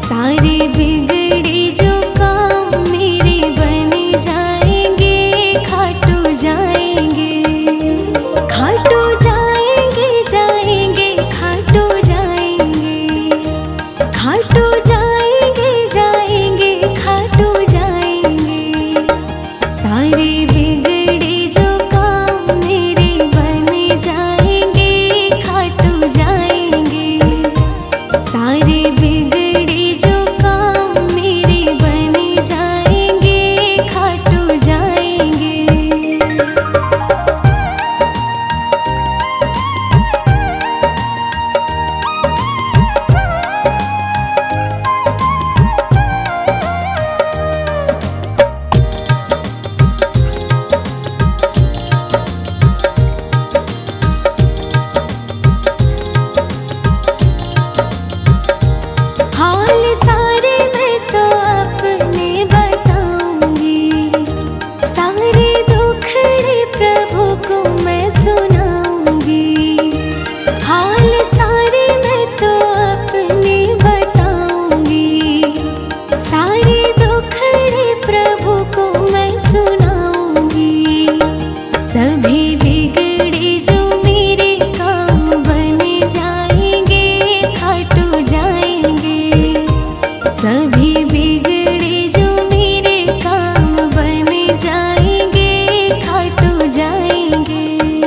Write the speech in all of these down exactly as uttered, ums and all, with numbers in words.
सारे बिगड़े जो काम मेरे बन जाएंगे, खाटू जाएंगे, खाटू जाएंगे, जाएंगे खाटू जाएंगे, खाटू जाएंगे, जाएंगे खाटू जाएंगे। सारे बिगड़े जो काम मेरे बन जाएंगे, खाटू जाएंगे, सारे बिगड़े जो काम मेरे बन जाएंगे, खाटू जाएंगे। हाल सारे मैं तो अपने बताऊंगी, सारे दुखड़े प्रभु को मैं सुनाऊंगी। हाल सारे मैं तो अपने बताऊंगी, सारे दुखड़े प्रभु को मैं सुनाऊंगी। सभी बिगड़े जो मेरे काम बन जाएंगे, खाटू जाएंगे, सभी बिगड़े जो मेरे काम बन जाएंगे, खाटू जाएंगे।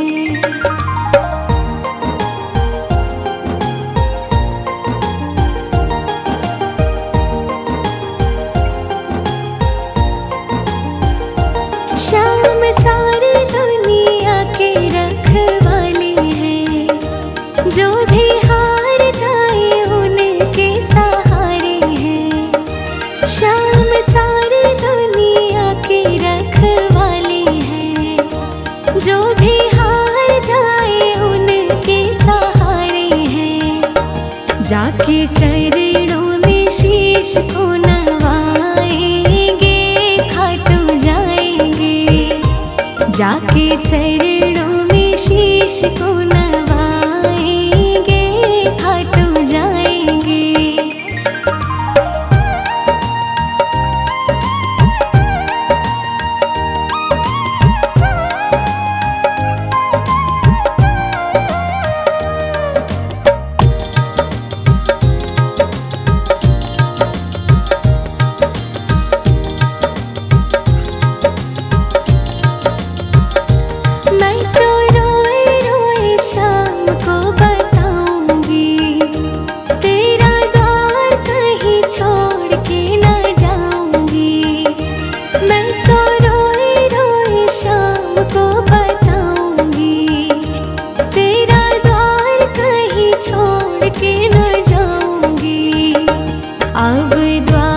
शाम सारी दुनिया के रखवाले हैं, जो भी हार जाए उनके सहारे हैं। शाम सारी दुनिया के रखवाले हैं, जो भी हार जाए उनके सहारे हैं। जाके चरणों में शीश को नवाएंगे, खाटू जाएंगे, जाके चरणों में शीश को नवाएंगे, खाटू जाएंगे। मैं तो रोए रोए शाम को बताऊंगी, तेरा द्वार कहीं छोड़ के न जाऊंगी। मैं तो रोए रोए शाम को बताऊंगी, तेरा द्वार कहीं छोड़ के न जाऊंगी। अब द्वार